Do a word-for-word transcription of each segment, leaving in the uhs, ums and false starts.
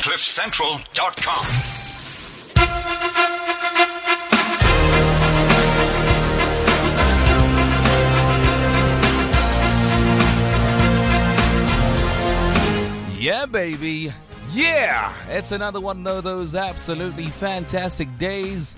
cliff central dot com. Yeah, baby. Yeah. It's another one of those absolutely fantastic days.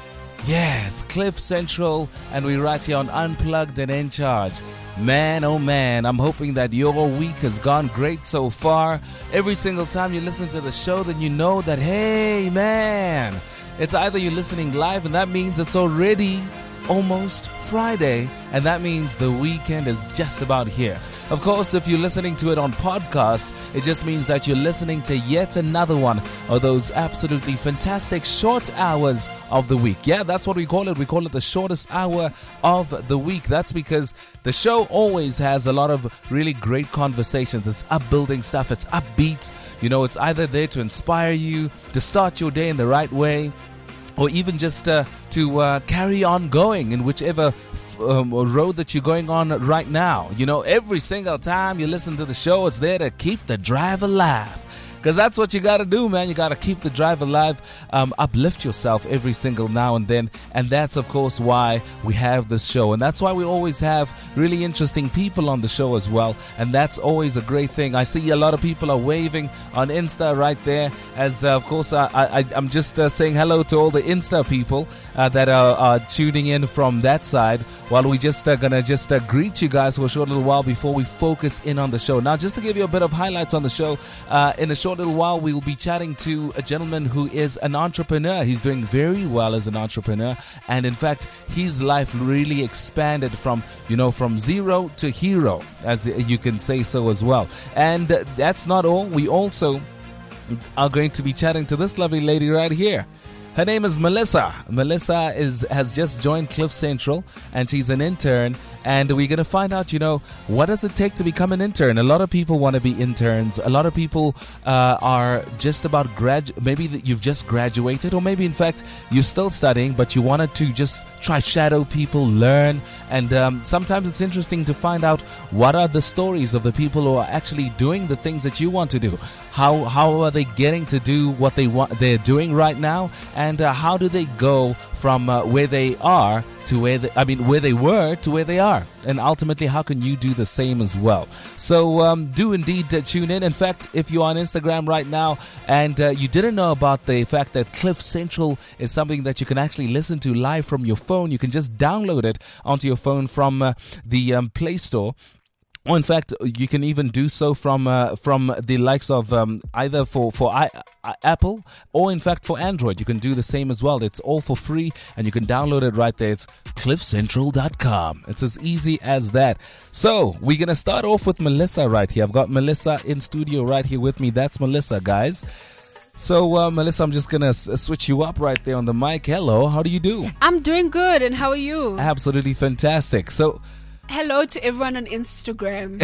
Yes, Cliff Central, and we're right here on Unplugged and In Charge. Man, oh man, I'm hoping that your week has gone great so far. Every single time you listen to the show, then you know that, hey, man, it's either you're listening live, and that means it's already almost Friday, and that means the weekend is just about here. Of course, if you're listening to it on podcast, it just means that you're listening to yet another one of those absolutely fantastic short hours of the week. Yeah, that's what we call it. We call it the shortest hour of the week. That's because the show always has a lot of really great conversations. It's upbuilding stuff. It's upbeat. You know, it's either there to inspire you, to start your day in the right way, or even just uh, to uh, carry on going in whichever um, road that you're going on right now. You know, every single time you listen to the show, it's there to keep the drive alive. Because that's what you got to do, man. You got to keep the drive alive, um, uplift yourself every single now and then. And that's, of course, why we have this show. And that's why we always have really interesting people on the show as well. And that's always a great thing. I see a lot of people are waving on Insta right there. As, uh, of course, I, I, I'm just uh, saying hello to all the Insta people uh, that are, are tuning in from that side. While we just uh, going to just uh, greet you guys for a short little while before we focus in on the show. Now, just to give you a bit of highlights on the show, uh, in a short little while, we will be chatting to a gentleman who is an entrepreneur. He's doing very well as an entrepreneur. And in fact, his life really expanded from, you know, from zero to hero, as you can say so as well. And uh, that's not all. We also are going to be chatting to this lovely lady right here. Her name is Melissa. Melissa is has just joined Cliff Central, and she's an intern. And we're going to find out, you know, what does it take to become an intern? A lot of people want to be interns. A lot of people uh, are just about grad. Maybe that you've just graduated, or maybe, in fact, you're still studying, but you wanted to just try shadow people, learn. And um, sometimes it's interesting to find out what are the stories of the people who are actually doing the things that you want to do. How how are they getting to do what they want they're doing right now, and uh, how do they go from uh, where they are to where they, I mean where they were to where they are, and ultimately how can you do the same as well? So um, do indeed uh, tune in. In fact, if you're on Instagram right now and uh, you didn't know about the fact that Cliff Central is something that you can actually listen to live from your phone, you can just download it onto your phone from uh, the um, Play Store. Or in fact, you can even do so from uh, from the likes of um, either for, for I, I, Apple or in fact for Android. You can do the same as well. It's all for free and you can download it right there. It's cliff central dot com. It's as easy as that. So we're going to start off with Melissa right here. I've got Melissa in studio right here with me. That's Melissa, guys. So, uh, Melissa, I'm just going to s- switch you up right there on the mic. Hello, how do you do? I'm doing good, and how are you? Absolutely fantastic. So, hello to everyone on Instagram.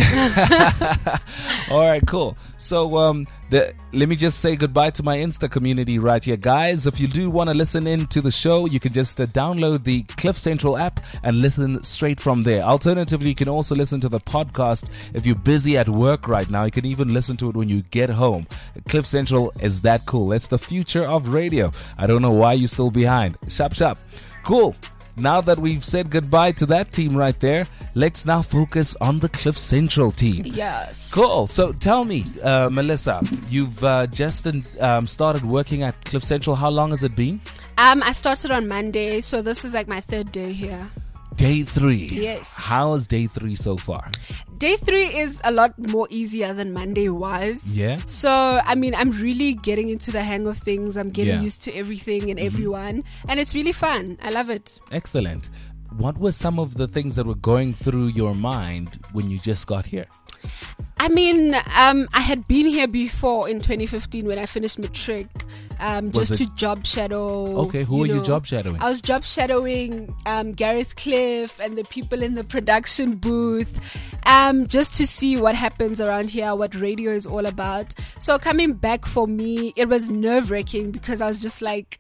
All right, cool. So um, the, let me just say goodbye to my Insta community right here. Guys, if you do want to listen in to the show, you can just uh, download the Cliff Central app and listen straight from there. Alternatively, you can also listen to the podcast if you're busy at work right now. You can even listen to it when you get home. Cliff Central is that cool. It's the future of radio. I don't know why you're still behind. Shop, shop. Cool. Now that we've said goodbye to that team right there, let's now focus on the Cliff Central team. Yes. Cool. So tell me, uh, Melissa, you've uh, just um, started working at Cliff Central. How long has it been? Um, I started on Monday, so this is like my third day here. Day three. Yes. How is day three so far? Day three is a lot more easier than Monday was. Yeah. So, I mean, I'm really getting into the hang of things. I'm getting Yeah. used to everything and Mm-hmm. everyone. And it's really fun. I love it. Excellent. What were some of the things that were going through your mind when you just got here? I mean, um, I had been here before in twenty fifteen when I finished matric, um, Was just it- to job shadow. Okay, who were you know. job shadowing? I was job shadowing um, Gareth Cliff and the people in the production booth, um, just to see what happens around here, what radio is all about. So coming back for me, it was nerve-wracking because I was just like,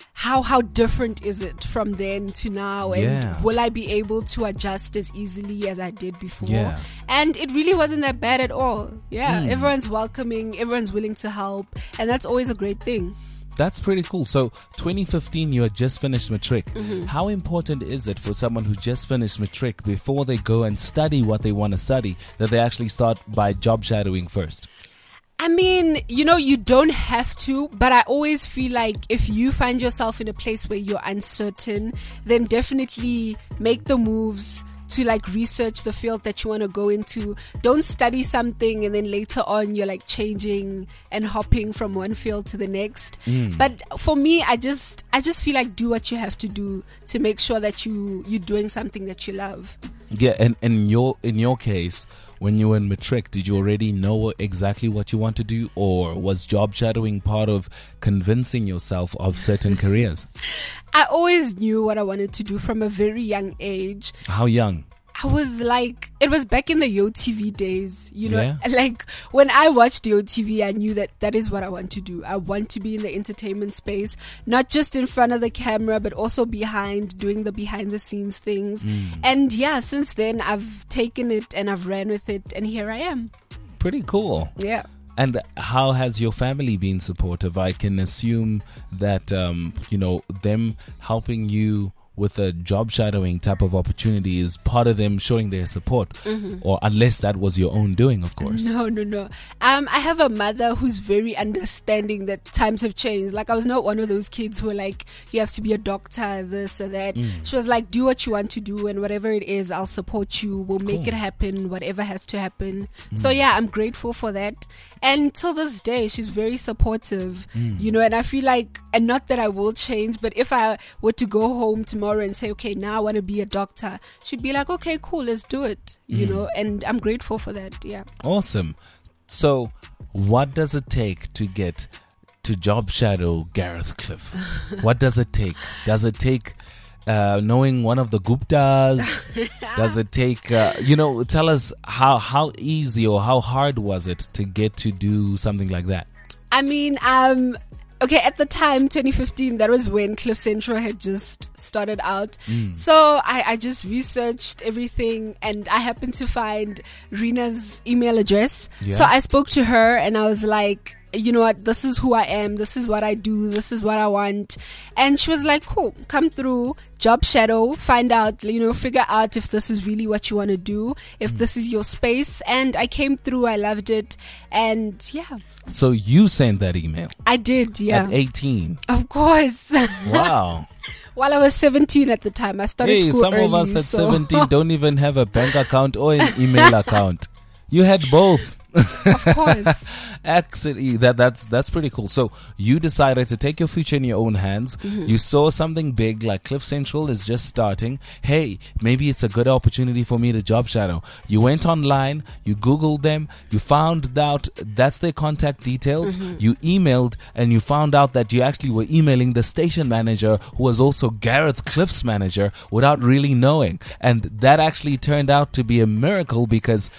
how how different is it from then to now, and Yeah. will I be able to adjust as easily as I did before? Yeah. And it really wasn't that bad at all. Yeah, Mm. everyone's welcoming, everyone's willing to help, and that's always a great thing. That's pretty cool. So, twenty fifteen, you had just finished matric. Mm-hmm. How important is it for someone who just finished matric, before they go and study what they want to study, that they actually start by job shadowing first? I mean, you know, you don't have to, but I always feel like if you find yourself in a place where you're uncertain, then definitely make the moves to like research the field that you want to go into. Don't study something and then later on you're like changing and hopping from one field to the next. Mm. But for me, I just I just feel like do what you have to do to make sure that you you're doing something that you love. Yeah, and in your in your case, when you were in matric, did you already know exactly what you want to do, or was job shadowing part of convincing yourself of certain careers? I always knew what I wanted to do from a very young age. How young? I was like, it was back in the Yo T V days, you know, Yeah. like when I watched Yo T V, I knew that that is what I want to do. I want to be in the entertainment space, not just in front of the camera, but also behind, doing the behind the scenes things. Mm. And yeah, since then I've taken it and I've ran with it, and here I am. Pretty cool. Yeah. And how has your family been supportive? I can assume that, um, you know, them helping you with a job shadowing type of opportunity is part of them showing their support, Mm-hmm. or unless that was your own doing, of course. No, no, no. Um, I have a mother who's very understanding that times have changed. Like, I was not one of those kids who are like, you have to be a doctor, this or that. Mm. She was like, do what you want to do, and whatever it is, I'll support you. We'll make Cool. it happen, whatever has to happen. So yeah, I'm grateful for that. And till this day, she's very supportive, Mm. you know, and I feel like, and not that I will change, but if I were to go home tomorrow and say, okay, now I want to be a doctor, she'd be like, okay, cool, let's do it, you Mm. know, and I'm grateful for that. Yeah. Awesome. So, what does it take to get to job shadow Gareth Cliff? What does it take? Does it take uh, knowing one of the Guptas? Does it take, uh, you know, tell us how, how easy or how hard was it to get to do something like that? I mean, um, okay, at the time, twenty fifteen, that was when Cliff Central had just started out. Mm. So I, I just researched everything, and I happened to find Rena's email address. Yeah. So I spoke to her and I was like, you know what, this is who I am, this is what I do, this is what I want. And she was like, cool, come through, job shadow, find out, you know, figure out if this is really what you want to do, if this is your space. And I came through, I loved it, and yeah, So you sent that email I did, yeah. at eighteen. Of course. Wow. While I was seventeen at the time, I started Hey, school some early. of us at so seventeen don't even have a bank account or an email account. You had both. of course. Actually, that that's that's pretty cool. So you decided to take your future in your own hands. Mm-hmm. You saw something big like Cliff Central is just starting. Hey, maybe it's a good opportunity for me to job shadow. You went online, you Googled them, you found out that's their contact details. Mm-hmm. You emailed, and you found out that you actually were emailing the station manager, who was also Gareth Cliff's manager, without really knowing. And that actually turned out to be a miracle, because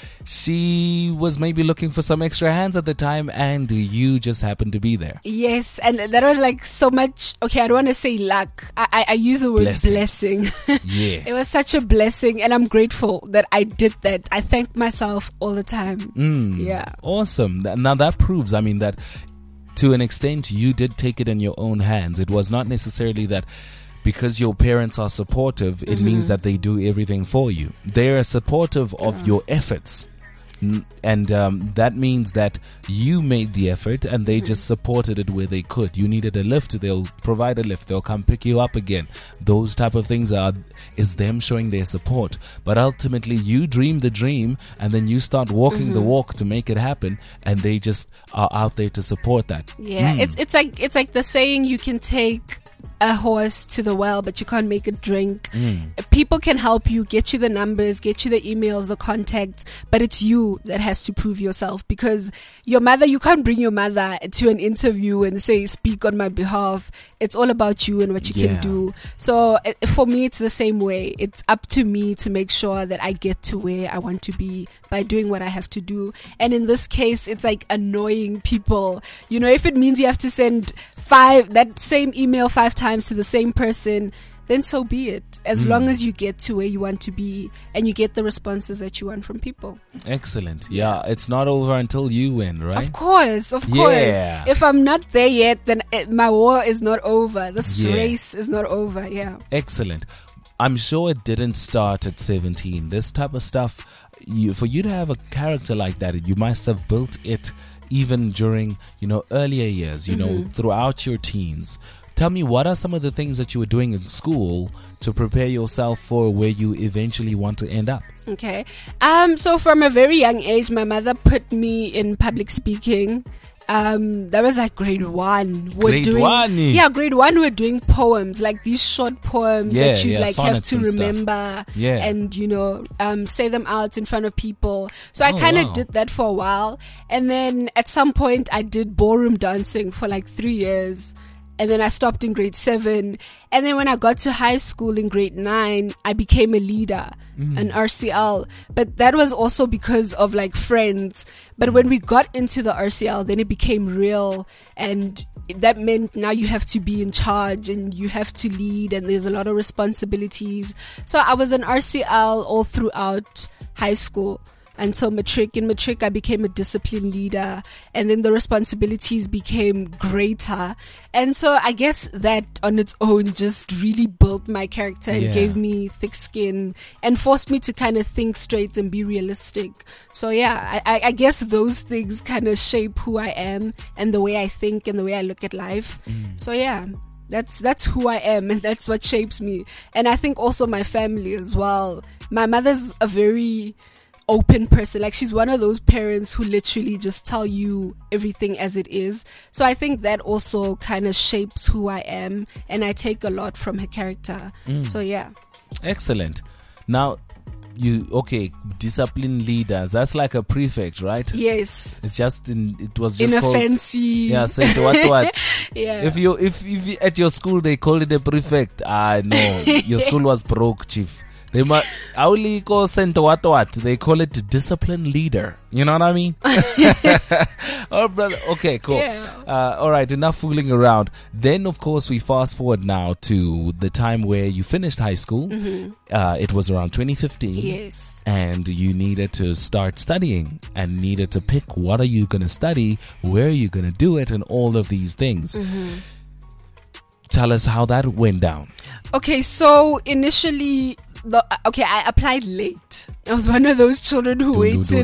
she was maybe looking for some extra hands at the time, and you just happened to be there. Yes, and that was like so much. Okay, I don't want to say luck. I, I, I use the word Blessings. blessing. Yeah. It was such a blessing, and I'm grateful that I did that. I thank myself all the time. Mm, Yeah. Awesome. Th- Now that proves, I mean, that to an extent you did take it in your own hands. It was not necessarily that because your parents are supportive, it means that they do everything for you. They are supportive of your efforts. N- And um, that means that you made the effort, and they just supported it where they could. You needed a lift, they'll provide a lift. They'll come pick you up again. Those type of things are is them showing their support. But ultimately, you dream the dream, and then you start walking the walk to make it happen, and they just are out there to support that. Yeah, Mm. it's it's like it's like the saying, you can take a horse to the well, but you can't make it drink. Mm. People can help you, get you the numbers, get you the emails, the contacts, but it's you that has to prove yourself, because your mother, you can't bring your mother to an interview and say, speak on my behalf. It's all about you and what you Yeah. can do. So uh, for me, it's the same way. It's up to me to make sure that I get to where I want to be by doing what I have to do. And in this case, it's like annoying people. You know, if it means you have to send five, that same email five times to the same person, then so be it. As Mm. long as you get to where you want to be and you get the responses that you want from people. Excellent. Yeah, it's not over until you win, right? Of course, of course. Yeah. If I'm not there yet, then it, my war is not over. This Yeah. race is not over. Yeah. Excellent. I'm sure it didn't start at seventeen. This type of stuff, you, for you to have a character like that, you must have built it even during, you know, earlier years, you Mm-hmm. know, throughout your teens. Tell me, what are some of the things that you were doing in school to prepare yourself for where you eventually want to end up? Okay. Um. So from a very young age, my mother put me in public speaking. Um, that was like grade one. We're Grade doing, one? Yeah, grade one. We're doing poems, like these short poems Yeah, that you yeah, like have sonnets to and stuff. remember, Yeah. and you know, um, say them out in front of people. So I Oh, kind of wow. did that for a while, and then at some point I did ballroom dancing for like three years. And then I stopped in grade seven. And then when I got to high school in grade nine, I became a leader, an R C L. But that was also because of like friends. But when we got into the R C L, then it became real. And that meant now you have to be in charge and you have to lead, and there's a lot of responsibilities. So I was an R C L all throughout high school. Until matric. In matric, I became a discipline leader, and then the responsibilities became greater. And so I guess that on its own just really built my character and Yeah. gave me thick skin and forced me to kind of think straight and be realistic. So yeah, I, I, I guess those things kind of shape who I am and the way I think and the way I look at life. So yeah. That's that's who I am, and that's what shapes me. And I think also my family as well. My mother's a very open person. Like, she's one of those parents who literally just tell you everything as it is. So I think that also kind of shapes who I am, and I take a lot from her character. So yeah. Excellent. Now, you, okay, discipline leaders, that's like a prefect, right? Yes. It's just in, it was just In a called, fancy. yeah, Saint what what. Yeah. If you if, if you, at your school they called it a prefect, I know your school was broke, chief. They might only call Saint what what. They call it discipline leader. You know what I mean? Oh, brother. Okay, cool. Yeah. Uh, all right, enough fooling around. Then, of course, we fast forward now to the time where you finished high school. Uh, it was around twenty fifteen. Yes. And you needed to start studying and needed to pick what are you going to study, where are you going to do it, and all of these things. Tell us how that went down. Okay, so initially, the okay, I applied late. I was one of those children who waited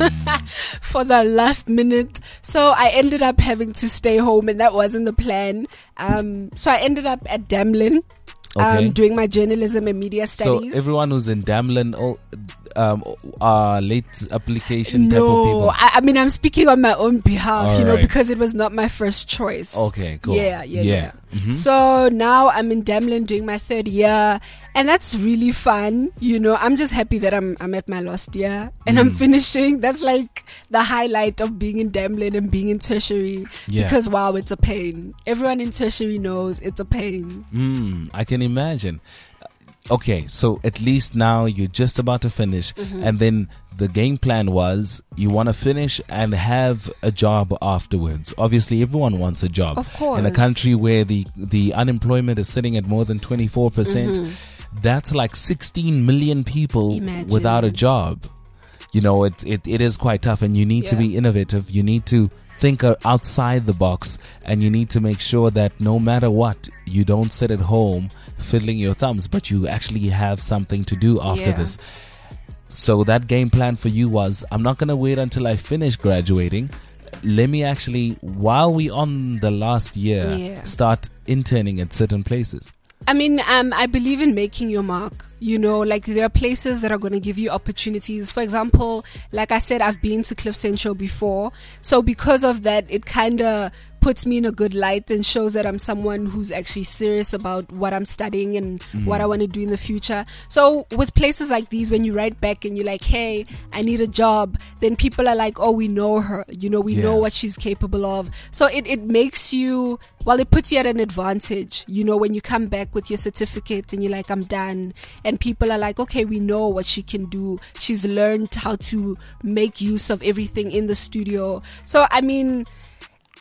for the last minute. So I ended up having to stay home, and that wasn't the plan. Um, so I ended up at Damlin, Okay. um, doing my journalism and media studies. So everyone who's in Damlin, all um, are late application type of No, people. I, I mean, I'm speaking on my own behalf, you know, Alright. because it was not my first choice. Okay, cool. Yeah, yeah, yeah. Mhm. So now I'm in Damlin doing my third year, and that's really fun. You know, I'm just happy that I'm I'm at my last year and Mm. I'm finishing. That's like the highlight of being in Damlin and being in tertiary. Yeah. Because wow, it's a pain. Everyone in tertiary knows it's a pain. Mm, I can imagine. Okay, so at least now you're just about to finish, Mm-hmm. and then the game plan was you want to finish and have a job afterwards. Obviously, everyone wants a job. Of course. In a country where the, the unemployment is sitting at more than twenty-four percent, that's like sixteen million people Imagine. without a job. You know, it, it, it is quite tough, and you need to Yeah. be innovative. You need to think uh, outside the box, and you need to make sure that no matter what, you don't sit at home fiddling your thumbs, but you actually have something to do after Yeah. this. So that game plan for you was, I'm not going to wait until I finish graduating. Let me actually, while we on the last year, Yeah. start interning at certain places. I mean, um, I believe in making your mark. You know, like there are places that are going to give you opportunities. For example, like I said, I've been to Cliff Central before. So because of that, it kind of puts me in a good light and shows that I'm someone who's actually serious about what I'm studying and what I want to do in the future. So with places like these, when you write back and you're like, hey, I need a job, then people are like, oh, we know her. You know, we Yeah. know what she's capable of. So it, it makes you, well, it puts you at an advantage, you know, when you come back with your certificate and you're like, I'm done. And people are like, okay, we know what she can do. She's learned how to make use of everything in the studio. So, I mean,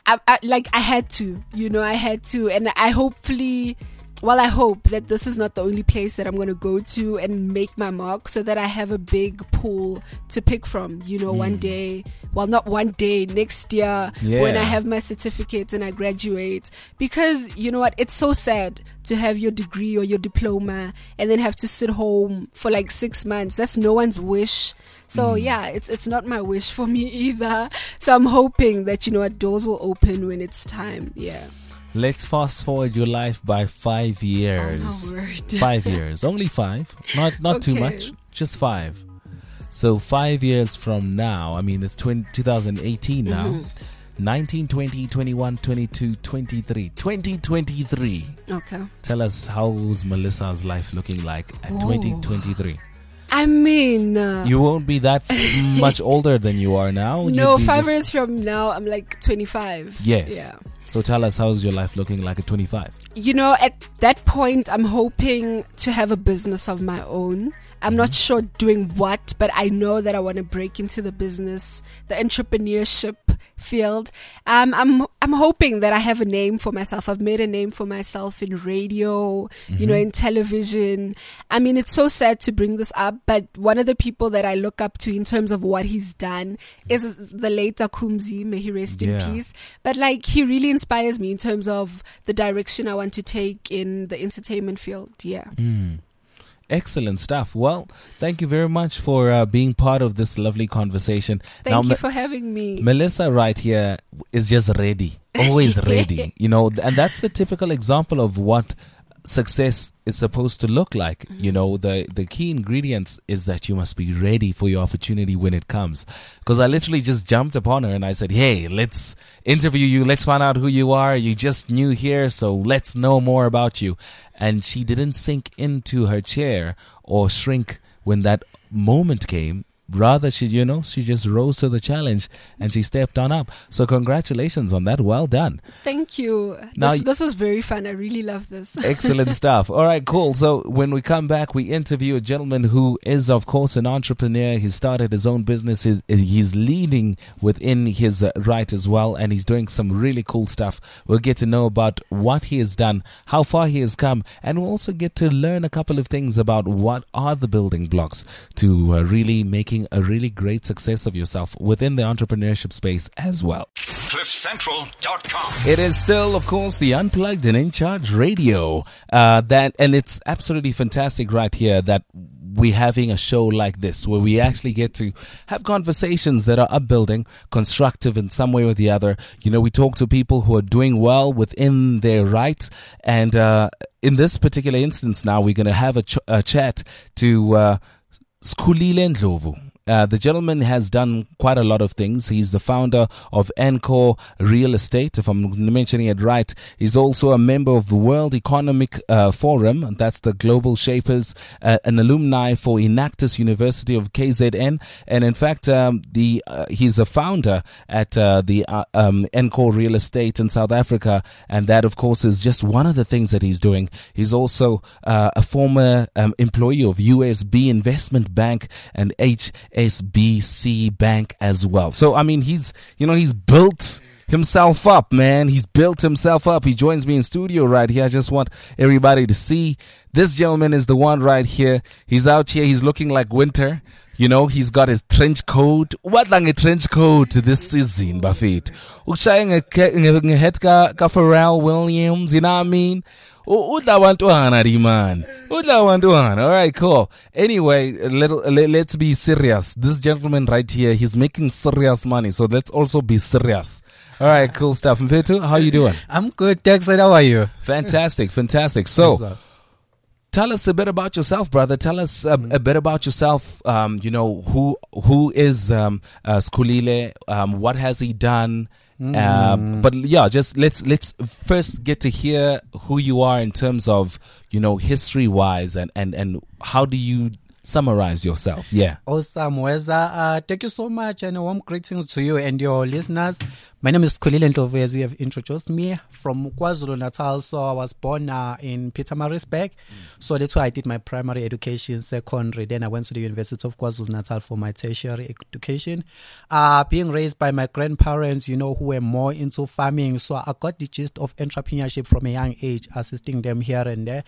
I, I, like I had to, you know, I had to, and I hopefully, well, I hope that this is not the only place that I'm going to go to and make my mark, so that I have a big pool to pick from, you know, mm. one day, well, not one day, next year, yeah. when I have my certificate and I graduate. Because, you know what, it's so sad to have your degree or your diploma and then have to sit home for like six months. That's no one's wish. So mm. yeah, it's it's not my wish for me either. So I'm hoping that, you know what, doors will open when it's time. Yeah. Let's fast forward your life by five years. Oh, my word. Five years. Only five. Not not okay. too much. Just five. So five years from now, I mean, it's twenty, twenty eighteen now. Mm-hmm. nineteen, twenty, twenty-one, twenty-two, twenty-three. twenty twenty-three. Okay. Tell us, how's Melissa's life looking like at Ooh. twenty twenty-three? I mean, uh, you won't be that much older than you are now. No, five just... years from now, I'm like twenty-five. Yes. Yeah. So tell us, how's your life looking like at twenty-five? You know, at that point, I'm hoping to have a business of my own. I'm not sure doing what, but I know that I want to break into the business, the entrepreneurship field. Um, I'm I'm hoping that I have a name for myself. I've made a name for myself in radio, mm-hmm. you know, in television. I mean, it's so sad to bring this up, but one of the people that I look up to in terms of what he's done is the late Akumzi, may he rest yeah. in peace. But like, he really inspires me in terms of the direction I want to take in the entertainment field. Yeah. Mm. Excellent stuff. Well, thank you very much for uh, being part of this lovely conversation. Thank now, you Ma- for having me. Melissa right here is just ready, always ready, you know, and that's the typical example of what success is supposed to look like. Mm-hmm. You know, the the key ingredients is that you must be ready for your opportunity when it comes. Because I literally just jumped upon her and I said, hey, let's interview you, let's find out who you are, you just new here, so let's know more about you. And she didn't sink into her chair or shrink when that moment came. Rather, she, you know, she just rose to the challenge and she stepped on up. So congratulations on that. Well done. Thank you. Now, this, this was very fun. I really love this. Excellent stuff. All right, cool. So when we come back, we interview a gentleman who is, of course, an entrepreneur. He started his own business. He's, he's leading within his uh, right as well. And he's doing some really cool stuff. We'll get to know about what he has done, how far he has come. And we'll also get to learn a couple of things about what are the building blocks to uh, really making a really great success of yourself within the entrepreneurship space as well. cliff central dot com. It is still, of course, the Unplugged and In Charge Radio. Uh, that and it's absolutely fantastic right here that we're having a show like this where we actually get to have conversations that are upbuilding, constructive in some way or the other. You know, we talk to people who are doing well within their rights, and uh, in this particular instance now, we're going to have a, ch- a chat to uh, Skhulile Ndlovu. Uh, the gentleman has done quite a lot of things. He's the founder of Encore Real Estate, if I'm mentioning it right. He's also a member of the World Economic uh, Forum. That's the Global Shapers, uh, an alumni for Enactus University of K Z N. And in fact, um, the uh, he's a founder at uh, the uh, um, Encore Real Estate in South Africa. And that, of course, is just one of the things that he's doing. He's also uh, a former um, employee of U S B Investment Bank and H S B C Bank as well. So, I mean, he's, you know, he's built himself up, man. He's built himself up. He joins me in studio right here. I just want everybody to see this gentleman is the one right here. He's out here. He's looking like winter. You know, he's got his trench coat. What like a trench coat this season, Buffett? Ushaying a head ka Pharrell Williams, you know what I mean? Udla wantuhana di man. Udla wantuhana. All right, cool. Anyway, little, let, let's be serious. This gentleman right here, he's making serious money. So let's also be serious. All right, cool stuff. Mfethu, how you doing? I'm good, thanks. How are you? Fantastic, fantastic. So, tell us a bit about yourself, brother. Tell us a, a bit about yourself. Um, you know, who who is um, uh, Skhulile? Um, what has he done? Mm. Uh, but yeah, just let's let's first get to hear who you are in terms of, you know, history wise, and, and, and how do you summarize yourself? Yeah. Awesome, Weza. Uh, thank you so much, and a warm greetings to you and your listeners. My name is Kulile Ndlovu, as you have introduced me, from KwaZulu-Natal. So I was born uh, in Pietermaritzburg. Mm. So that's why I did my primary education, secondary. Then I went to the University of KwaZulu-Natal for my tertiary education. Uh, being raised by my grandparents, you know, who were more into farming. So I got the gist of entrepreneurship from a young age, assisting them here and there.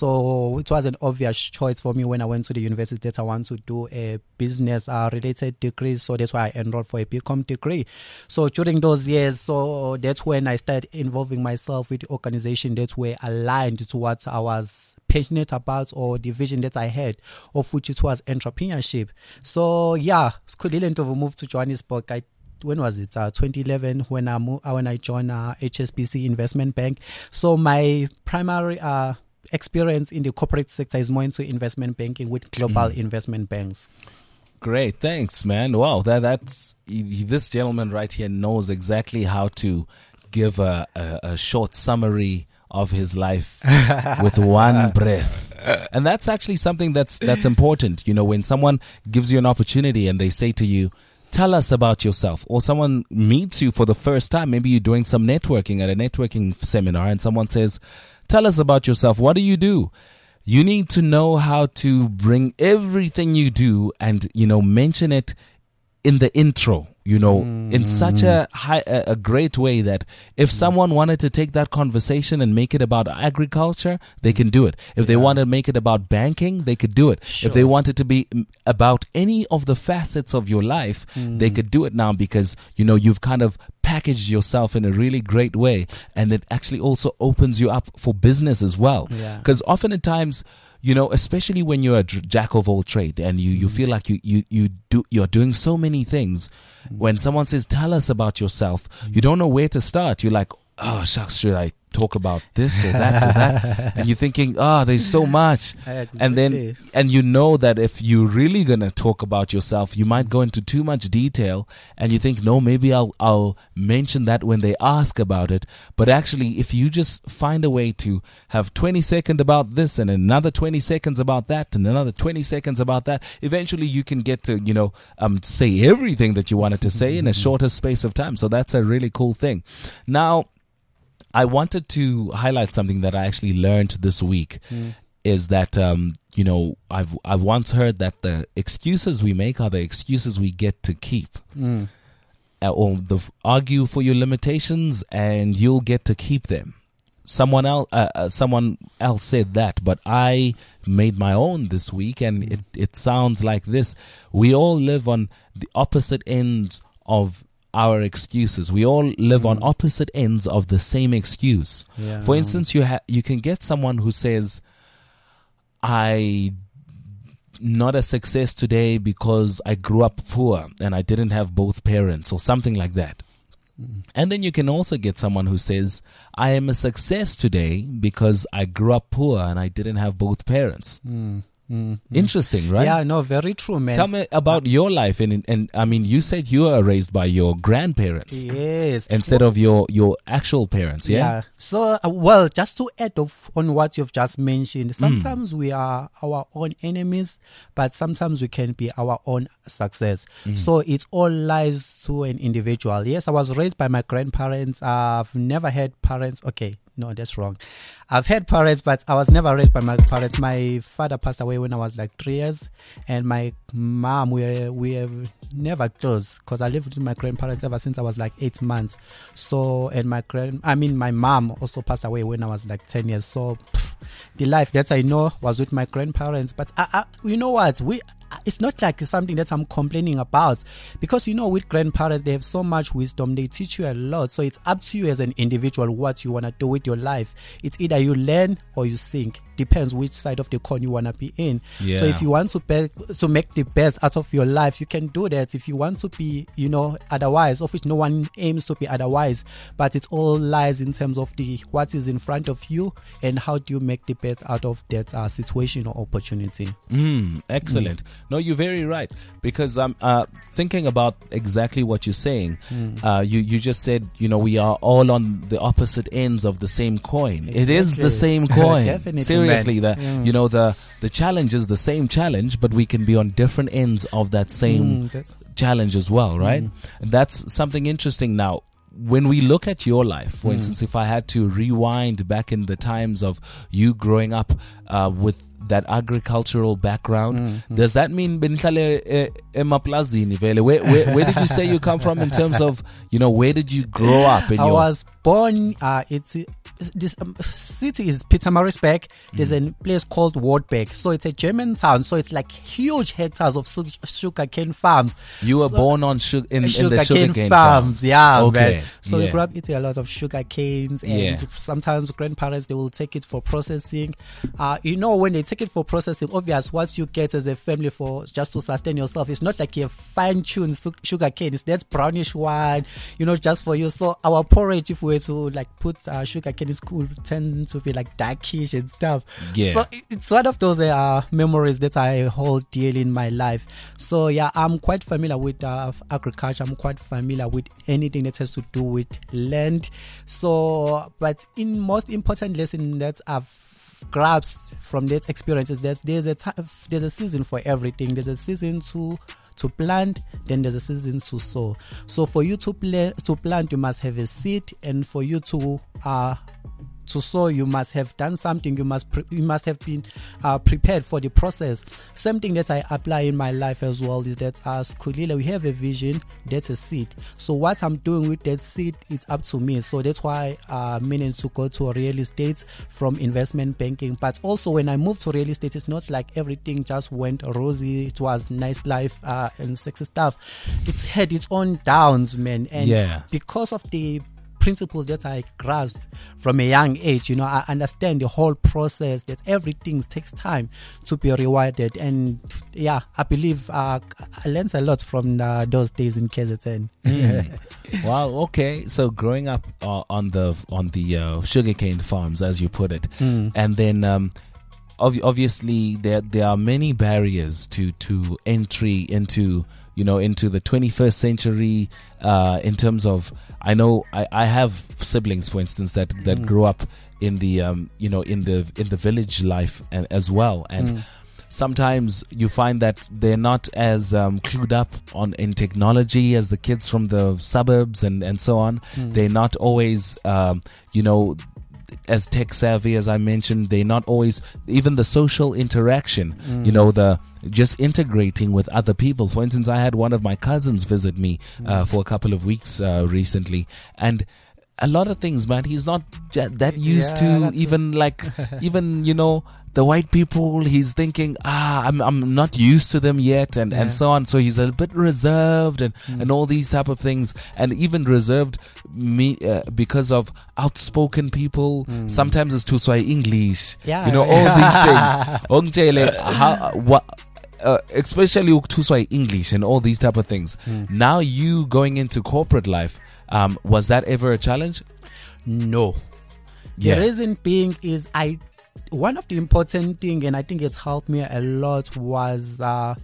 So it was an obvious choice for me when I went to the university that I want to do a business uh, related degree. So that's why I enrolled for a B Com degree. So during those years, so that's when I started involving myself with the organization that were aligned to what I was passionate about, or the vision that I had, of which it was entrepreneurship. So yeah, Skulile Ndlovu moved to Johannesburg. I When was it? Uh, twenty eleven when I moved, uh, when I joined uh, H S B C Investment Bank. So my primary uh, experience in the corporate sector is more into investment banking with global mm. investment banks. Great, thanks, man. Wow, that that's this gentleman right here knows exactly how to give a, a, a short summary of his life with one breath. And that's actually something that's that's important. You know, when someone gives you an opportunity and they say to you, tell us about yourself, or someone meets you for the first time, maybe you're doing some networking at a networking seminar, and someone says, tell us about yourself. What do you do? You need to know how to bring everything you do and, you know, mention it in the intro, you know, mm. in such a high, a, a great way that if mm. someone wanted to take that conversation and make it about agriculture, they can do it. If yeah. they want to make it about banking, they could do it. Sure. If they want it to be about any of the facets of your life, mm. they could do it now, because, you know, you've kind of packaged yourself in a really great way, and it actually also opens you up for business as well. Because yeah. oftentimes, you know, especially when you're a jack of all trade and you, you feel like you, you, you do, you're doing so many things. When someone says, tell us about yourself, you don't know where to start. You're like, oh, shucks, should I talk about this or that or that? And you're thinking, oh, there's so much. Exactly. And then, and you know that if you're really going to talk about yourself, you might go into too much detail, and you think, no, maybe I'll, I'll mention that when they ask about it. But actually, if you just find a way to have twenty seconds about this and another twenty seconds about that and another twenty seconds about that, eventually you can get to, you know, um, say everything that you wanted to say in a shorter space of time. So that's a really cool thing. Now, I wanted to highlight something that I actually learned this week. Mm. Is that, um, you know, I've I've once heard that the excuses we make are the excuses we get to keep. Mm. Uh, or the, argue for your limitations and you'll get to keep them. Someone else, uh, uh, someone else said that, but I made my own this week, and it, it sounds like this. We all live on the opposite ends of our excuses. We all live mm. on opposite ends of the same excuse. Yeah. For instance, you ha- you can get someone who says, I'm not a success today because I grew up poor and I didn't have both parents, or something like that. Mm. And then you can also get someone who says, I am a success today because I grew up poor and I didn't have both parents. Mm. Mm, Interesting, right? Yeah, no, very true, man. Tell me about uh, your life, and and I mean, you said you were raised by your grandparents, yes, instead well, of your your actual parents, yeah. Yeah. So, uh, well, just to add off on what you've just mentioned, sometimes mm. we are our own enemies, but sometimes we can be our own success. Mm. So it all lies to an individual. Yes, I was raised by my grandparents. I've never had parents. Okay. No, that's wrong. I've had parents, but I was never raised by my parents. My father passed away when I was like three years, and my mom, we we have never close, because I lived with my grandparents ever since I was like eight months. So, and my grand, I mean, my mom also passed away when I was like ten years. So, pff, the life that I know was with my grandparents. But I, I, you know what? We. It's not like something that I'm complaining about, because, you know, with grandparents, they have so much wisdom. They teach you a lot. So it's up to you as an individual what you want to do with your life. It's either you learn or you sink. Depends which side of the coin you want to be in. Yeah. So if you want to be, to make the best out of your life, you can do that. If you want to be, you know, otherwise, of which no one aims to be otherwise, but it all lies in terms of the what is in front of you and how do you make the best out of that uh, situation or opportunity. Mm, excellent. Mm. No, you're very right, because I'm uh, thinking about exactly what you're saying. Mm. Uh, you you just said, you know, we are all on the opposite ends of the same coin. Exactly. It is the same coin. Definitely. Seriously, the mm. you know the the challenge is the same challenge, but we can be on different ends of that same mm, challenge as well, right? Mm. And that's something interesting. Now, when we look at your life, for instance, if I had to rewind back in the times of you growing up uh, with that agricultural background, mm-hmm. does that mean benihlale emaplazini vele? Where, where where did you say you come from in terms of, you know, where did you grow up? In I your was born. Uh, it's this um, city is Pietermaritzburg. There's mm. a place called Wartberg, so it's a German town. So it's like huge hectares of su- sugarcane farms. You were so, born on sugar in, sugar in the sugarcane farms. farms. Yeah, okay. man. So yeah. we grew up eating a lot of sugar canes, and yeah. sometimes grandparents, they will take it for processing. Uh, you know, when they take it for processing, obvious what you get as a family for just to sustain yourself. It's not like you have fine-tuned su- sugar cane. It's that brownish one, you know, just for you. So our porridge, if we were to like put uh, sugar cane in school, tend to be like darkish and stuff. Yeah. So it's one of those uh, memories that I hold dearly in my life. So yeah, I'm quite familiar with uh, agriculture. I'm quite familiar with anything that has to do with land. So, but in most important lesson that I've grasped from that experience is that there's a t- there's a season for everything. There's a season to to plant, then there's a season to sow. So for you to pla- to plant, you must have a seed, and for you to uh to sow, you must have done something. You must pre- you must have been uh, prepared for the process. Same thing that I apply in my life as well is that as Kulile, we have a vision. That's a seed. So what I'm doing with that seed, it's up to me. So that's why I uh, managed to go to real estate from investment banking. But also when I moved to real estate, it's not like everything just went rosy. It was nice life uh, and sexy stuff. It's had its own downs, man. And yeah. because of the principles that I grasped from a young age, you know, I understand the whole process, that everything takes time to be rewarded. And yeah, I believe uh, I learned a lot from uh, those days in K Z N. Mm. Wow. Okay. So growing up uh, on the on the uh, sugarcane farms, as you put it, Mm. and then um, ov- obviously there there are many barriers to to entry into, you know, into the twenty-first century uh, in terms of, I know I, I have siblings, for instance, that, that Mm. grew up in the, um, you know, in the in the village life and, as well. And Mm. sometimes you find that they're not as um, clued up on in technology as the kids from the suburbs and, and so on. Mm. They're not always, um, you know, as tech savvy as I mentioned. They're not always, even the social interaction, Mm. you know, the just integrating with other people. For instance, I had one of my cousins visit me uh, for a couple of weeks uh, recently, and a lot of things, man, he's not j- that used Yeah, to that's even like even, you know, the white people. He's thinking, ah, I'm I'm not used to them yet, and, Yeah. and so on. So he's a bit reserved and, Mm. and all these type of things, and even reserved me uh, because of outspoken people. Mm. Sometimes it's too sway English, Yeah. you know, all these things. Ongitshele, how what. Uh, especially Tuswai English and all these type of things. Mm. Now you going into corporate life, um, was that ever a challenge? No. Yeah. The reason being is I one of the important thing, and I think it's helped me a lot, was uh,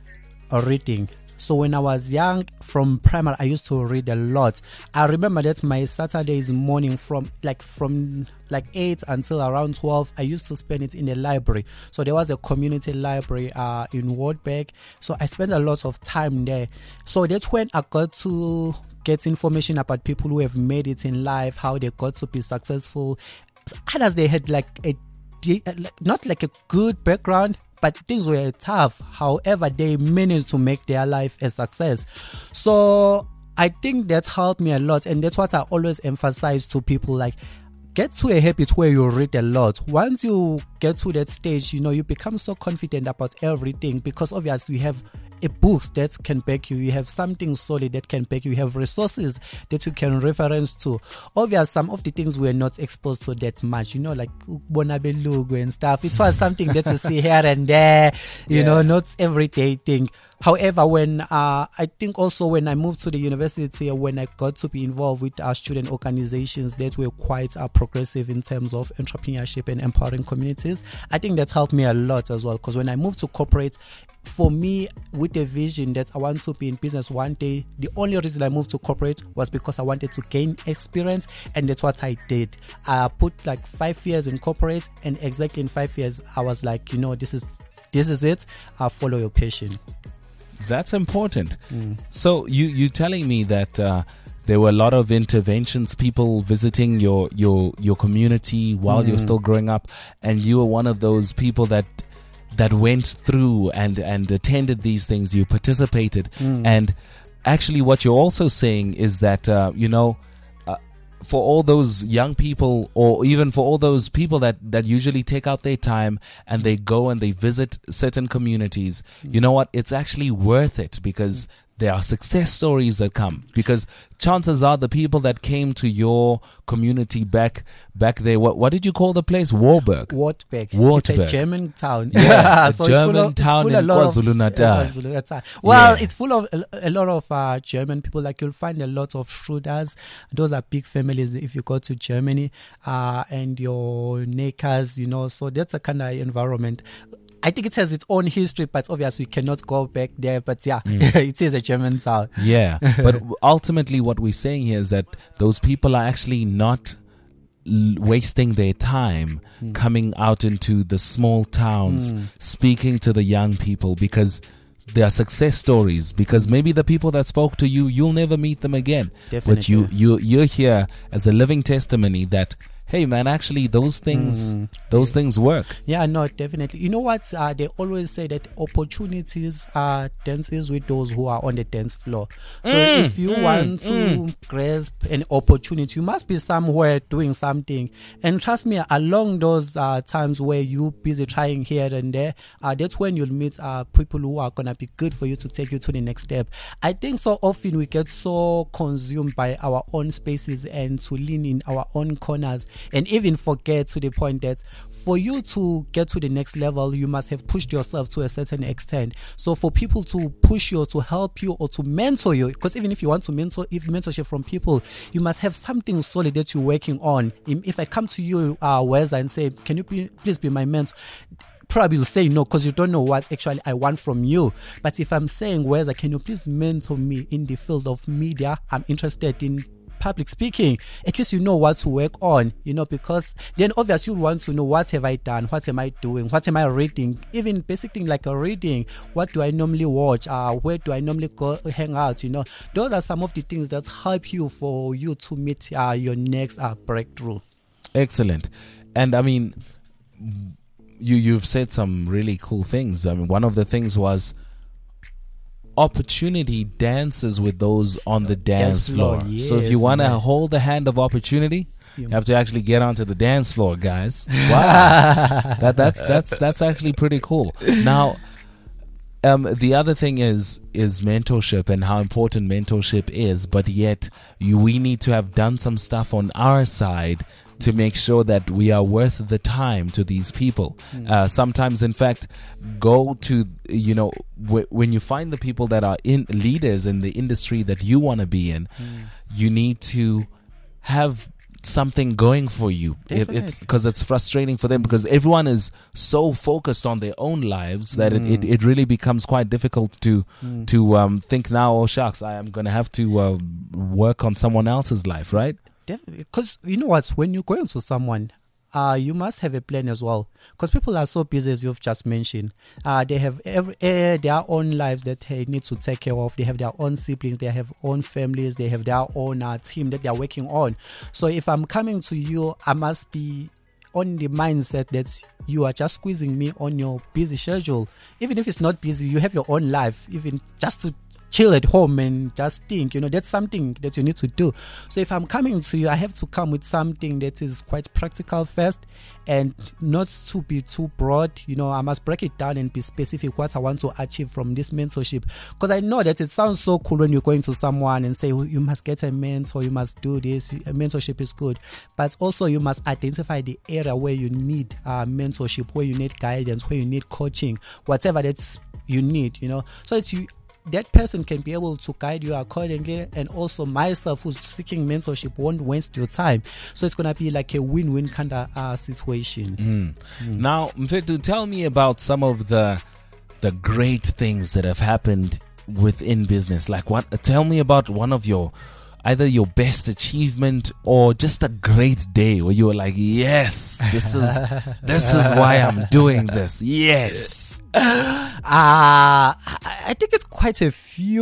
reading. So when I was young, from primary, I used to read a lot. I remember that my Saturdays morning from like from like eight until around twelve, I used to spend it in the library. So there was a community library uh, in Wartberg. So I spent a lot of time there. So that's when I got to get information about people who have made it in life, how they got to be successful. Others, they had like a not like a good background, but things were tough. However, they managed to make their life a success. So I think that's helped me a lot, and that's what I always emphasize to people, like, get to a habit where you read a lot. Once you get to that stage, you know, you become so confident about everything, because obviously you have a book that can back you, you have something solid that can back you, you have resources that you can reference to. Obviously, some of the things we're not exposed to that much, you know, like Bonabelugu and stuff. It was something that you see here and there, you Yeah. know, not everyday thing. However, when uh, I think also when I moved to the university, when I got to be involved with our student organizations that were quite uh, progressive in terms of entrepreneurship and empowering communities, I think that's helped me a lot as well. Because when I moved to corporate, for me, with a vision that I want to be in business one day, the only reason I moved to corporate was because I wanted to gain experience, and that's what I did. I put like five years in corporate, and exactly in five years, I was like, you know, this is this is it. I'll follow your passion. That's important. Mm. So you you telling me that uh, there were a lot of interventions, people visiting your your your community while you're still growing up, and you were one of those people that that went through and and attended these things. You participated, and actually, what you're also saying is that uh, you know. For all those young people, or even for all those people that, that usually take out their time and they go and they visit certain communities, you know what? It's actually worth it, because there are success stories that come. Because chances are the people that came to your community back back there, what what did you call the place? Warburg. Wartburg. Wartburg. It's a German town. Yeah, a so German it's full of, town it's full in a lot of- KwaZulu-Natal. uh, KwaZulu-Natal. Well, Yeah. it's full of a, a lot of uh, German people. Like you'll find a lot of Schröders. Those are big families if you go to Germany, uh, and your Neckars, you know. So that's a kind of environment. I think it has its own history, but obviously we cannot go back there. But yeah, it is a German town. Yeah, but ultimately what we're saying here is that those people are actually not l- wasting their time coming out into the small towns, speaking to the young people, because they are success stories. Because maybe the people that spoke to you, you'll never meet them again. But you, Definitely. you, you're here as a living testimony that, hey man, actually those things, those things work. Yeah, no, definitely. You know what? Uh, they always say that opportunities are dances with those who are on the dance floor. So if you want to grasp an opportunity, you must be somewhere doing something. And trust me, along those uh, times where you're busy trying here and there, uh, that's when you'll meet uh, people who are going to be good for you to take you to the next step. I think so often we get so consumed by our own spaces and to lean in our own corners, and even forget to the point that for you to get to the next level, you must have pushed yourself to a certain extent. So for people to push you, or to help you, or to mentor you, because even if you want to mentor, if mentorship from people, you must have something solid that you're working on. If if I come to you, uh, Wes, and say, can you be, please be my mentor? Probably will say no, because you don't know what actually I want from you. But if I'm saying, Wes, can you please mentor me in the field of media? I'm interested in public speaking. At least you know what to work on, you know, because then obviously you want to know, what have I done, what am I doing, what am I reading, even basic thing like a reading, what do I normally watch, uh where do I normally go hang out, you know. Those are some of the things that help you for you to meet uh, your next uh, breakthrough. Excellent. And I mean, you you've said some really cool things. I mean, one of the things was opportunity dances with those on the dance, Dance floor, floor. So if you yes, want to man. hold the hand of opportunity, you have to actually get onto the dance floor, guys. Wow. that that's that's that's actually pretty cool. Now, um, the other thing is is mentorship and how important mentorship is, but yet you, we need to have done some stuff on our side to make sure that we are worth the time to these people. Uh, sometimes, in fact, go to, you know, w- when you find the people that are in leaders in the industry that you want to be in, you need to have something going for you. It, it's because it's frustrating for them, because everyone is so focused on their own lives that it, it, it really becomes quite difficult to to um, think now, oh shucks, I am going to have to uh, work on someone else's life, right? Because you know what, when you go into someone, uh, you must have a plan as well. Because people are so busy, as you've just mentioned. Uh, they have every, uh, their own lives that they need to take care of. They have their own siblings. They have own families. They have their own uh, team that they are working on. So if I'm coming to you, I must be on the mindset that you are just squeezing me on your busy schedule. Even if it's not busy, you have your own life. Even just to chill at home and just think, you know, that's something that you need to do. So if I'm coming to you, I have to come with something that is quite practical first, and not to be too broad. You know, I must break it down and be specific what I want to achieve from this mentorship. Because I know that it sounds so cool when you're going to someone and say, well, you must get a mentor, you must do this, a mentorship is good. But also you must identify the area where you need uh, mentorship, where you need guidance, where you need coaching, whatever that's you need, you know. So it's you, that person can be able to guide you accordingly, and also myself who's seeking mentorship won't waste your time. So it's gonna be like a win-win kind of uh, situation. Mm. Mm. Now, Mfetu, tell me about some of the the great things that have happened within business. Like, what? Tell me about one of your, either your best achievement or just a great day where you were like, yes, this is this is why I'm doing this. Yes. Uh, I think it's quite a few,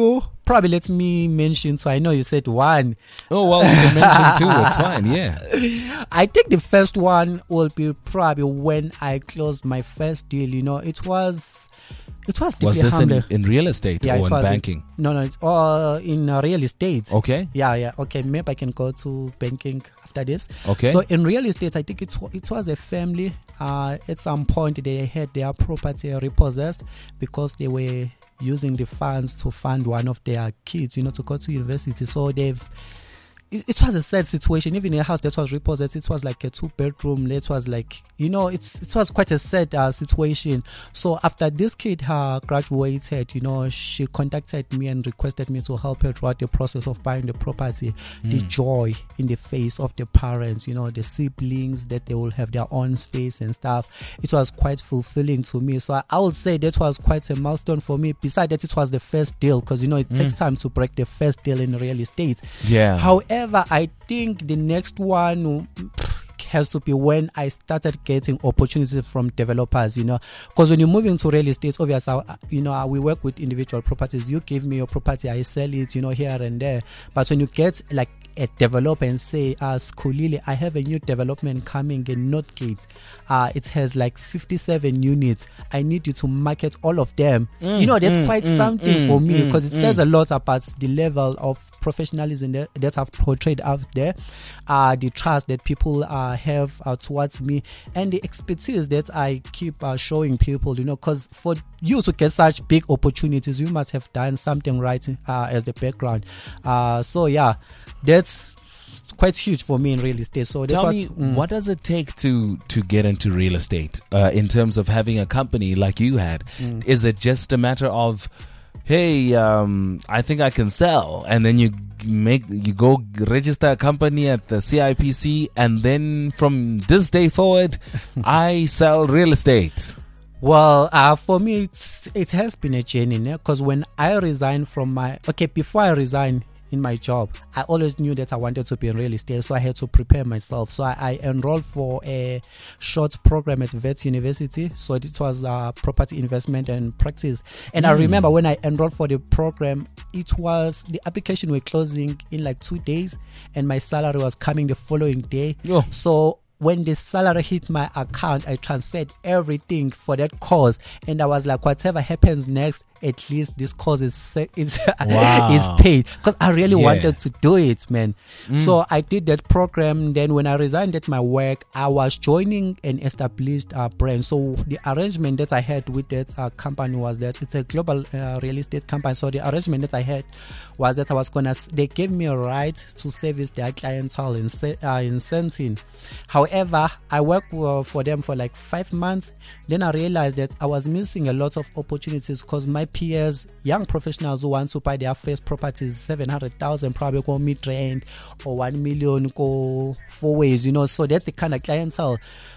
probably let me mention. So I know you said one. Oh, well, you can mention two. It's fine. Yeah. I think the first one will be probably when I closed my first deal. You know, it was, it was deeply Was this in, humbling. in real estate Yeah, or it in was in- banking? No, no, it's all in uh, real estate. Okay. Yeah, yeah. Okay, maybe I can go to banking after this. Okay. So in real estate, I think it, wa- it was a family. Uh, at some point, they had their property repossessed because they were using the funds to fund one of their kids, you know, to go to university. So they've it, it was a sad situation. Even in a house that was repossessed, it was like a two bedroom. It was like, you know, it's it was quite a sad uh, situation. So after this kid uh, graduated, you know, she contacted me and requested me to help her throughout the process of buying the property. Mm. The joy in the face of the parents, you know, the siblings, that they will have their own space and stuff. It was quite fulfilling to me. So I, I would say that was quite a milestone for me. Besides that, it was the first deal, because, you know, it mm. takes time to break the first deal in real estate. Yeah. However, I think the next one has to be when I started getting opportunities from developers, you know, because when you move into real estate, obviously, you know, we work with individual properties. You give me your property, I sell it, you know, here and there. But when you get like a developer and say, uh, Skulile, I have a new development coming in Northgate. Uh, it has like fifty-seven units. I need you to market all of them. Mm, you know, that's mm, quite mm, something mm, for me, because mm, it mm. says a lot about the level of professionalism that, that I've portrayed out there, uh, the trust that people uh, have uh, towards me, and the expertise that I keep uh, showing people, you know, because for you to get such big opportunities, you must have done something right uh, as the background. Uh, so yeah, that's quite huge for me in real estate. So that's tell what, me, mm. what does it take to to get into real estate? Uh, in terms of having a company like you had, mm. is it just a matter of, hey, um, I think I can sell, and then you make you go register a company at the C I P C, and then from this day forward, I sell real estate? Well, uh, for me, it's, it has been a journey, because when I resigned from my okay, before I resigned in my job, I always knew that I wanted to be in real estate, so I had to prepare myself. So I, I enrolled for a short program at Wits University. So it was uh, property investment and practice. And mm. I remember when I enrolled for the program, it was the application were closing in like two days, and my salary was coming the following day. Yo. So when the salary hit my account, I transferred everything for that cause, and I was like, whatever happens next, at least this cause is is, wow. is paid, because I really yeah. wanted to do it, man. Mm. So I did that program. Then when I resigned at my work, I was joining an established uh, brand. So the arrangement that I had with that uh, company was that it's a global uh, real estate company. So the arrangement that I had was that I was gonna, they gave me a right to service their clientele in uh, in Sentin. However, I worked uh, for them for like five months. Then I realized that I was missing a lot of opportunities, because my peers, young professionals who want to buy their first properties, seven hundred thousand, probably go mid-range, or one million, go four ways, you know, so that's the kind of clientele.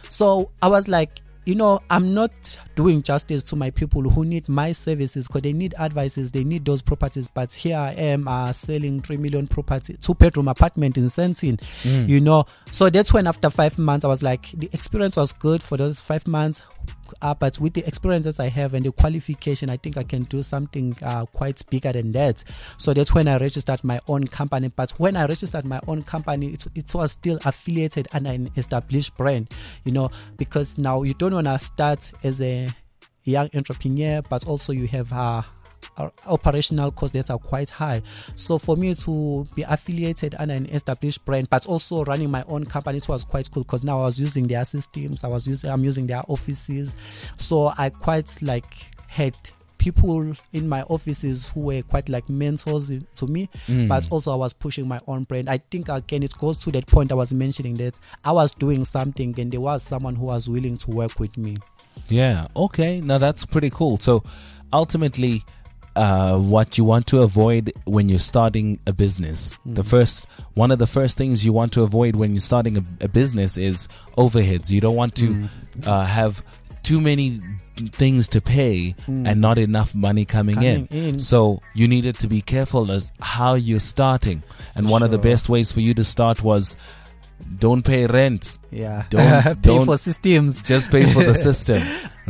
So I was like, you know, I'm not doing justice to my people who need my services, because they need advices, they need those properties. But here I am uh, selling three million property, two bedroom apartment in Sentin, mm. you know. So that's when after five months, I was like, the experience was good for those five months. Uh, but with the experiences I have and the qualification, I think I can do something uh, quite bigger than that. So that's when I registered my own company. But when I registered my own company, it, it was still affiliated under an established brand, you know, because now you don't want to start as a young entrepreneur, but also you have uh, operational costs that are quite high. So for me to be affiliated under an established brand, but also running my own company, it was quite cool, because now I was using their systems, I was using, I'm using their offices. So I quite like had people in my offices who were quite like mentors to me, mm. but also I was pushing my own brand. I think again it goes to that point I was mentioning, that I was doing something and there was someone who was willing to work with me. Yeah, okay, now that's pretty cool. So ultimately, Uh, what you want to avoid when you're starting a business, mm. the first one of the first things you want to avoid when you're starting a, a business is overheads. You don't want to mm. uh, have too many things to pay mm. and not enough money coming, coming in. in. So you needed to be careful as how you're starting. And one sure. of the best ways for you to start was, don't pay rent. Yeah. Don't pay don't, for systems. Just pay for the system.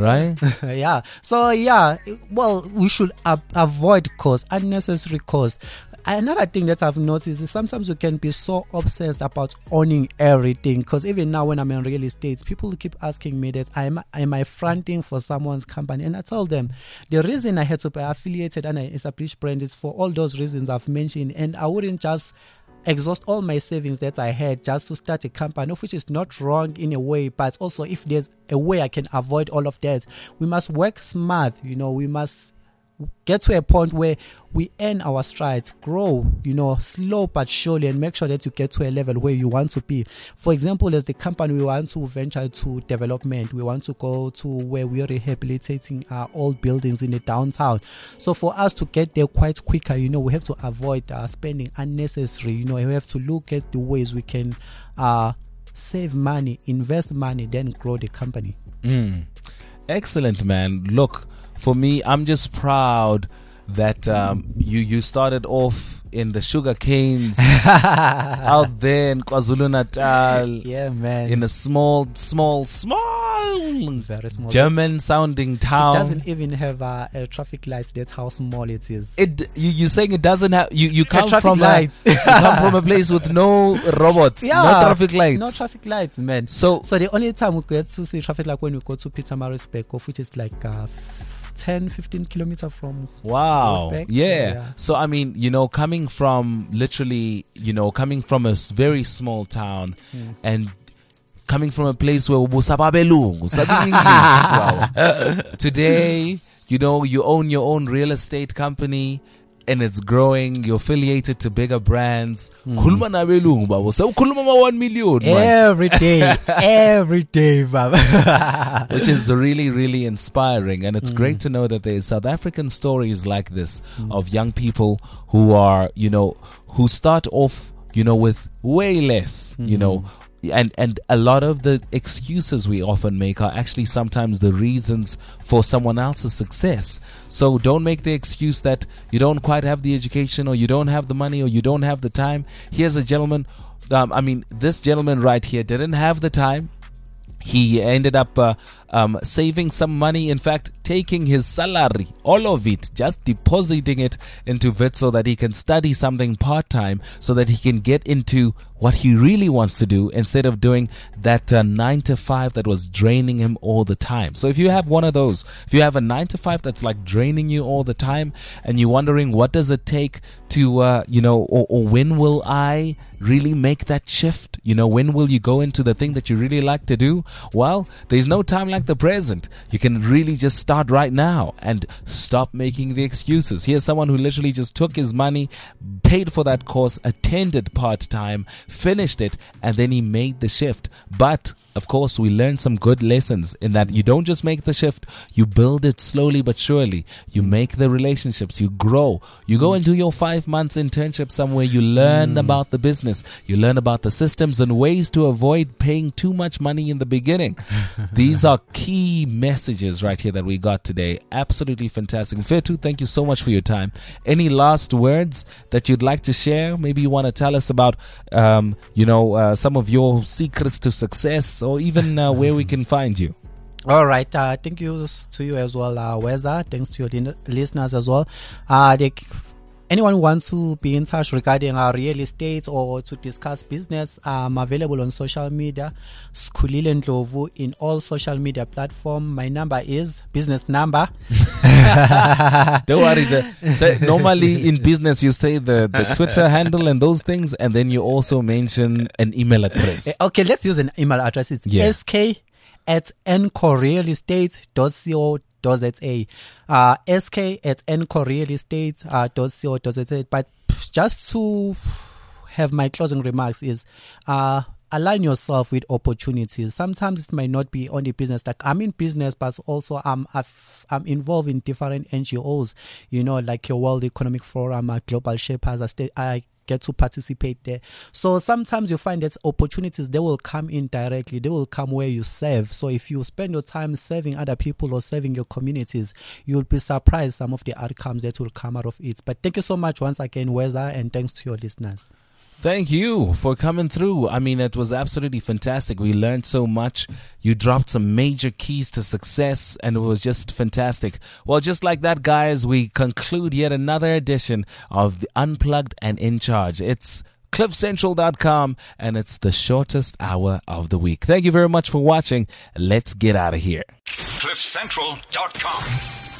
right? Yeah. So yeah, well, we should ab- avoid cost, unnecessary cost. Another thing that I've noticed is sometimes we can be so obsessed about owning everything. Because even now, when I'm in real estate, people keep asking me that am am I fronting for someone's company, and I tell them the reason I had to be affiliated and I established brand is for all those reasons I've mentioned, and I wouldn't just exhaust all my savings that I had just to start a company, which is not wrong in a way, but also if there's a way I can avoid all of that, we must work smart. You know, we must get to a point where we earn our strides, grow, you know, slow but surely, and make sure that you get to a level where you want to be. For example, as the company, we want to venture to development. We want to go to where we are rehabilitating our old buildings in the downtown. So for us to get there quite quicker, you know, we have to avoid uh, spending unnecessary. You know, we have to look at the ways we can uh, save money, invest money, then grow the company. Mm. Excellent, man. Look, for me, I'm just proud that um, you you started off in the sugar canes out there in KwaZulu-Natal. Yeah, man. In a small, small, small, very small, German-sounding town. It doesn't even have uh, a traffic lights. That's how small it is. It you you saying it doesn't have you you come traffic from lights. a, you come from a place with no robots, Yeah, no traffic lights. No traffic lights, man. So so the only time we get to see traffic light when we go to Pietermaritzburg, which is like uh, ten, fifteen kilometers from wow. Roadback. Yeah. yeah. So, I mean, you know, coming from literally, you know, coming from a s- very small town Mm. and coming from a place where Busababelung, Usabi English. Wow. Today, you know, you own your own real estate company and it's growing. You're affiliated to bigger brands. Khuluma na belungu, babo. So khuluma ma one million. manje. Every day, every day, Baba. Which is really, really inspiring. And it's mm. great to know that there's South African stories like this mm. of young people who are, you know, who start off, you know, with way less, mm. you know, and and a lot of the excuses we often make are actually sometimes the reasons for someone else's success. So don't make the excuse that you don't quite have the education or you don't have the money or you don't have the time. Here's a gentleman, um, I mean, this gentleman right here didn't have the time. He ended up uh, um, saving some money. In fact, taking his salary, all of it, just depositing it into Wits so that he can study something part-time so that he can get into what he really wants to do instead of doing that uh, nine to five that was draining him all the time. So if you have one of those, if you have a nine to five that's like draining you all the time and you're wondering what does it take to, uh, you know, or, or when will I really make that shift? You know, when will you go into the thing that you really like to do? Well, there's no time like the present. You can really just start right now and stop making the excuses. Here's someone who literally just took his money, paid for that course, attended part-time, finished it, and then he made the shift. But of course, we learned some good lessons in that you don't just make the shift, you build it slowly but surely. You make the relationships, you grow. You go and do your five months internship somewhere, you learn mm. about the business, you learn about the systems and ways to avoid paying too much money in the beginning. These are key messages right here that we got today. Absolutely fantastic. Mfethu, thank you so much for your time. Any last words that you'd like to share? Maybe you want to tell us about, um, you know, uh, some of your secrets to success, or even uh, where we can find you. All right. Uh, thank you to you as well, uh, Weza. Thanks to your lin- listeners as well. Uh, they, anyone who wants to be in touch regarding our real estate or to discuss business, I'm available on social media. Skhulile Ndlovu in all social media platforms. My number is business number. Don't worry. The, the, normally in business, you say the, the Twitter handle and those things, and then you also mention an email address. Okay, let's use an email address. It's yeah. sk at ncorealestate dot co dot za. Uh, sk at ncorealestate dot co dot za. But just to have my closing remarks is, uh, align yourself with opportunities. Sometimes it might not be only business. Like I'm in business, but also I'm I've, I'm involved in different N G Os. You know, like your World Economic Forum, uh, Global Shapers. I, stay, I get to participate there. So sometimes you find that opportunities, they will come in directly. They will come where you serve. So if you spend your time serving other people or serving your communities, you'll be surprised some of the outcomes that will come out of it. But thank you so much once again, Weza, and thanks to your listeners. Thank you for coming through. I mean, it was absolutely fantastic. We learned so much. You dropped some major keys to success, and it was just fantastic. Well, just like that, guys, we conclude yet another edition of the Unplugged and In Charge. It's cliff central dot com, and it's the shortest hour of the week. Thank you very much for watching. Let's get out of here. cliff central dot com